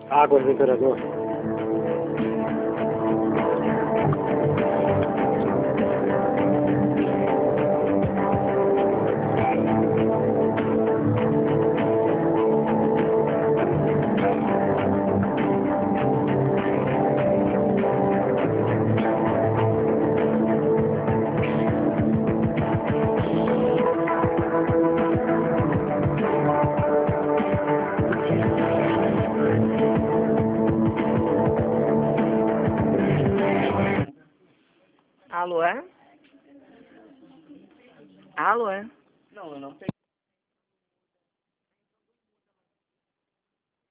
Água do Imperador. Alô, é? Alô, é? Não, eu não tenho.